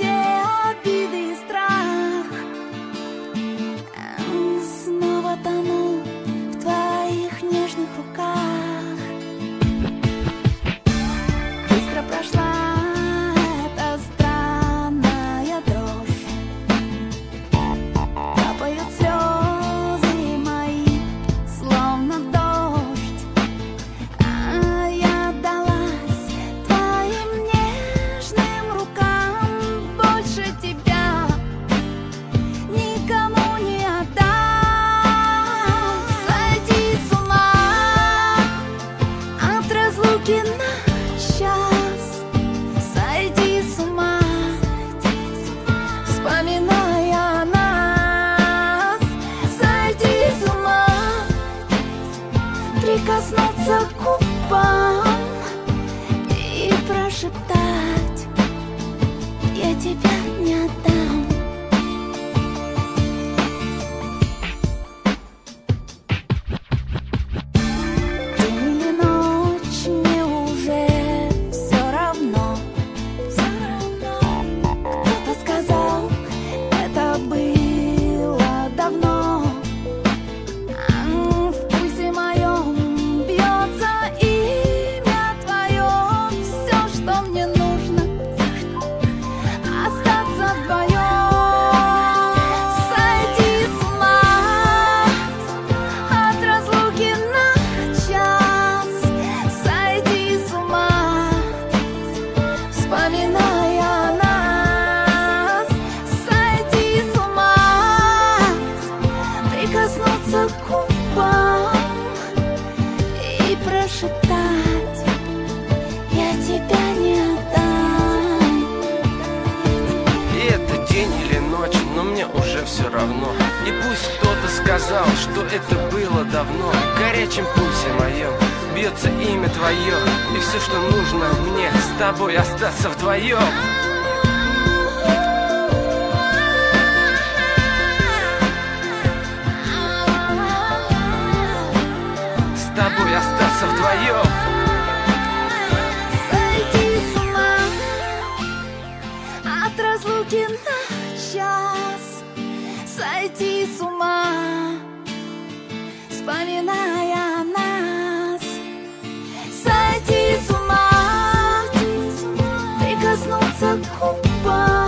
все обиды и страх. Снова тону в твоих нежных руках. Быстро прошла эта странная дрожь. Капают слезы мои, словно дождь. А я отдалась твоим нежным рукам. Больше тебя никому не отдам. Сойти с ума от разлуки на час. Сойти с ума, вспоминая нас. Сойти с ума, прикоснуться к губам и прошептать: я тебя не отдам. День или ночь, мне уже все равно. Кто-то сказал, это было давно. В пульсе моем бьется имя твое. Все, что мне нужно, остаться вдвоем. Сойти с ума от разлуки на час. Сойти с ума, вспоминая нас. Сойти с ума, прикоснуться к губам и прошептать: я тебя не отдам. И это день или ночь, но мне уже все равно. И пусть кто-то сказал, что это было давно. В горячем пульсе моем бьется имя твое. И все, что нужно мне, с тобой остаться вдвоем. С тобой остаться вдвоем. Сойти с ума от разлуки на час. Сойти с ума, вспоминая нас. Сойти с ума, прикоснуться к губам